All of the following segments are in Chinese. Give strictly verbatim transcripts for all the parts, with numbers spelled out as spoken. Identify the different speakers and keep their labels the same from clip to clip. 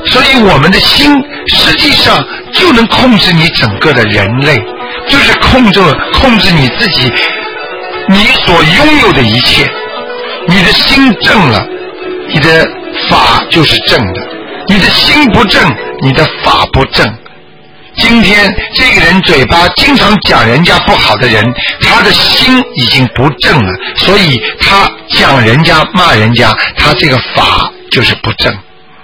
Speaker 1: 所以我们的心实际上就能控制你整个的人类，就是控制控制你自己，你所拥有的一切。你的心正了，你的法就是正的；你的心不正，你的法不正。今天这个人嘴巴经常讲人家不好的人，他的心已经不正了，所以他讲人家骂人家，他这个法就是不正。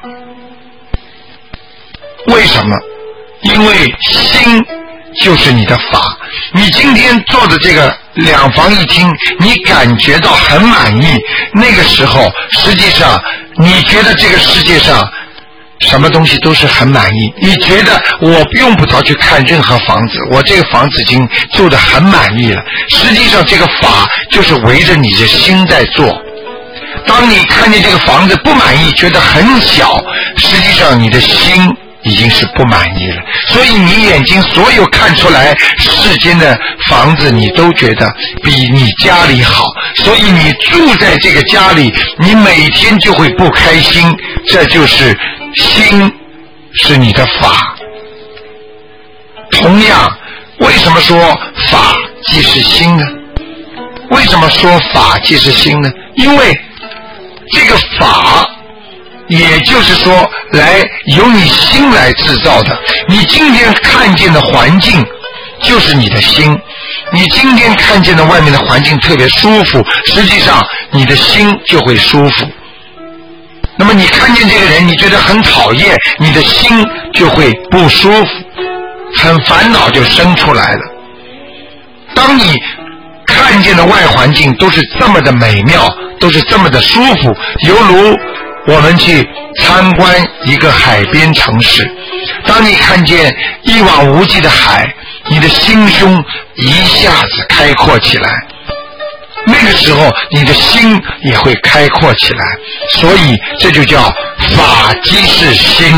Speaker 1: 为什么？因为心就是你的法。你今天做的这个两房一厅，你感觉到很满意，那个时候实际上你觉得这个世界上什么东西都是很满意，你觉得我用不着去看任何房子，我这个房子已经做得很满意了。实际上这个法就是围着你的心在做。当你看见这个房子不满意，觉得很小，实际上你的心已经是不满意了，所以你眼睛所有看出来世间的房子，你都觉得比你家里好，所以你住在这个家里，你每天就会不开心。这就是心是你的法。同样，为什么说法即是心呢？为什么说法即是心呢？因为这个法也就是说来由你心来制造的。你今天看见的环境就是你的心，你今天看见的外面的环境特别舒服，实际上你的心就会舒服。那么你看见这个人你觉得很讨厌，你的心就会不舒服，很烦恼就生出来了。当你看见的外环境都是这么的美妙，都是这么的舒服，犹如我们去参观一个海边城市，当你看见一望无际的海，你的心胸一下子开阔起来，那个时候你的心也会开阔起来。所以这就叫法即是心。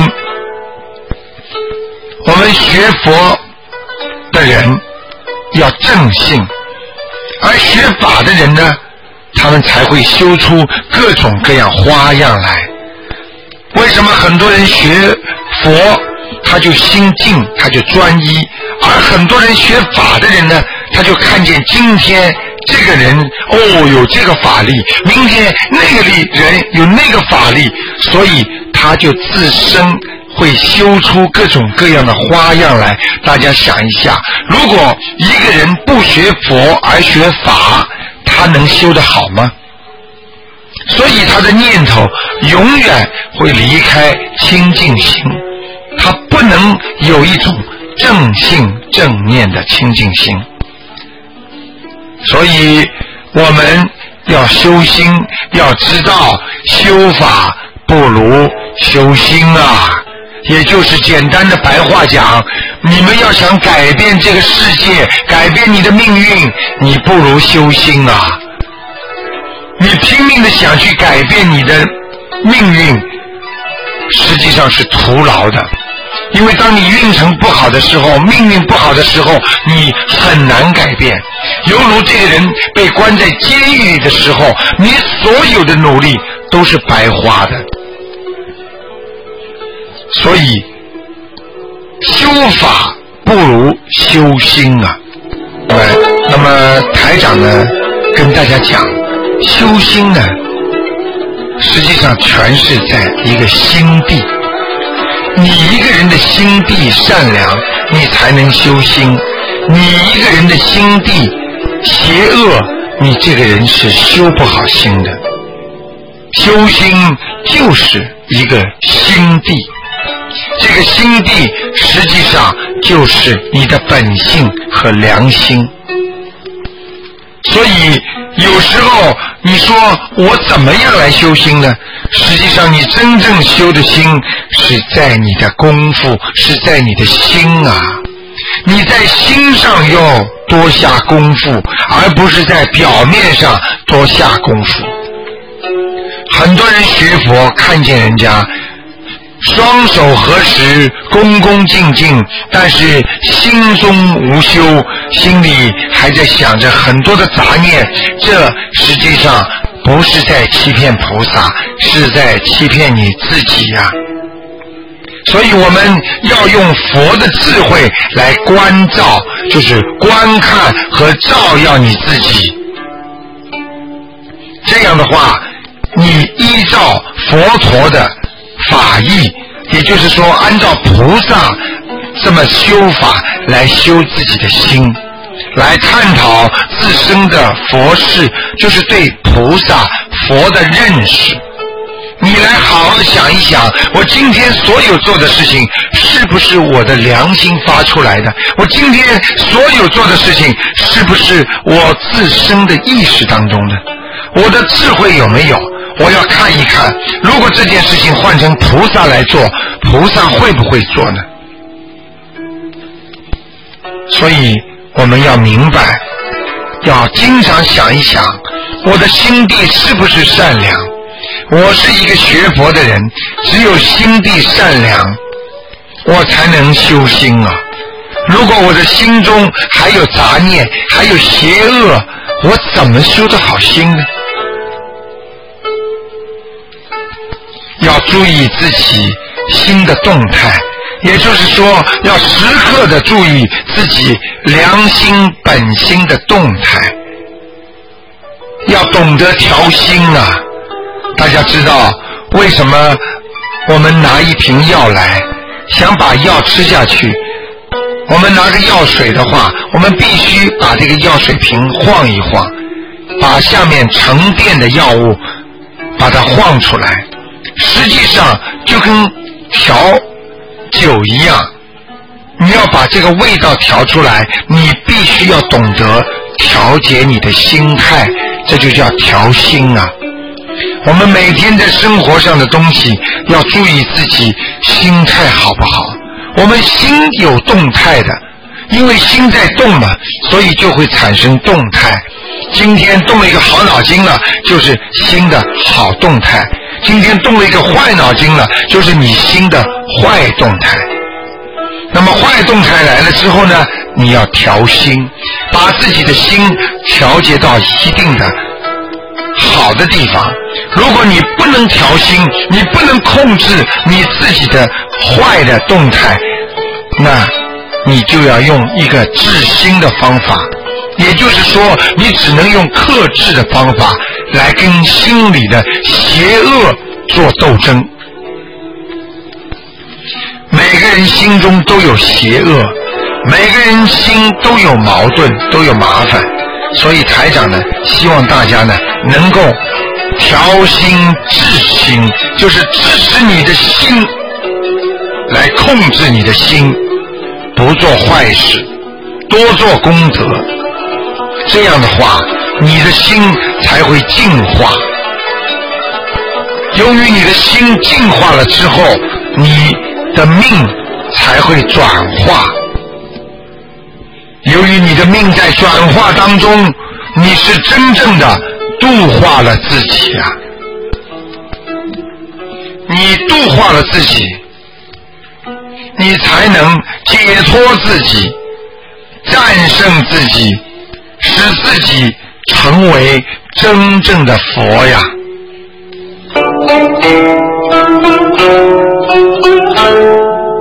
Speaker 1: 我们学佛的人要正信，而学法的人呢，他们才会修出各种各样花样来。为什么很多人学佛他就心静，他就专一，而很多人学法的人呢，他就看见今天这个人哦有这个法力，明天那个力人有那个法力，所以他就自身会修出各种各样的花样来。大家想一下，如果一个人不学佛而学法，他能修得好吗？所以他的念头永远会离开清净心，他不能有一种正性正念的清净心。所以我们要修心，要知道修法不如修心啊。也就是简单的白话讲，你们要想改变这个世界，改变你的命运，你不如修心啊。你拼命的想去改变你的命运，实际上是徒劳的。因为当你运程不好的时候，命运不好的时候，你很难改变。犹如这个人被关在监狱里的时候，你所有的努力都是白花的。所以修法不如修心啊。呃，那么台长呢跟大家讲，修心呢实际上全是在一个心地。你一个人的心地善良，你才能修心。你一个人的心地邪恶，你这个人是修不好心的。修心就是一个心地，这个心地实际上就是你的本性和良心。所以有时候你说我怎么样来修心呢？实际上你真正修的心是在你的功夫，是在你的心啊。你在心上要多下功夫，而不是在表面上多下功夫。很多人学佛看见人家双手合十，恭恭敬敬，但是心中无修，心里还在想着很多的杂念，这实际上不是在欺骗菩萨，是在欺骗你自己呀、啊。 所以我们要用佛的智慧来关照，就是观看和照耀你自己。这样的话，你依照佛陀的法义，也就是说按照菩萨这么修法来修自己的心，来探讨自身的佛事，就是对菩萨佛的认识。你来好好想一想，我今天所有做的事情是不是我的良心发出来的？我今天所有做的事情是不是我自身的意识当中的？我的智慧有没有？我要看一看，如果这件事情换成菩萨来做，菩萨会不会做呢？所以我们要明白，要经常想一想，我的心地是不是善良？我是一个学佛的人，只有心地善良，我才能修心啊。如果我的心中还有杂念，还有邪恶，我怎么修得好心呢？要注意自己心的动态，也就是说要时刻的注意自己良心本心的动态，要懂得调心啊。大家知道为什么我们拿一瓶药来，想把药吃下去，我们拿个药水的话，我们必须把这个药水瓶晃一晃，把下面沉淀的药物把它晃出来。实际上就跟调酒一样，你要把这个味道调出来，你必须要懂得调节你的心态，这就叫调心啊。我们每天在生活上的东西要注意自己心态好不好。我们心有动态的，因为心在动嘛，所以就会产生动态。今天动了一个好脑筋了，就是心的好动态；今天动了一个坏脑筋了，就是你心的坏动态。那么坏动态来了之后呢，你要调心，把自己的心调节到一定的好的地方。如果你不能调心，你不能控制你自己的坏的动态，那你就要用一个治心的方法，也就是说你只能用克制的方法来跟心里的邪恶做斗争。每个人心中都有邪恶，每个人心都有矛盾，都有麻烦，所以台长呢希望大家呢能够调心治心，就是支持你的心来控制你的心，不做坏事，多做功德，这样的话你的心才会净化。由于你的心净化了之后，你的命才会转化。由于你的命在转化当中，你是真正的度化了自己啊！你度化了自己，你才能解脱自己，战胜自己，使自己成为真正的佛呀！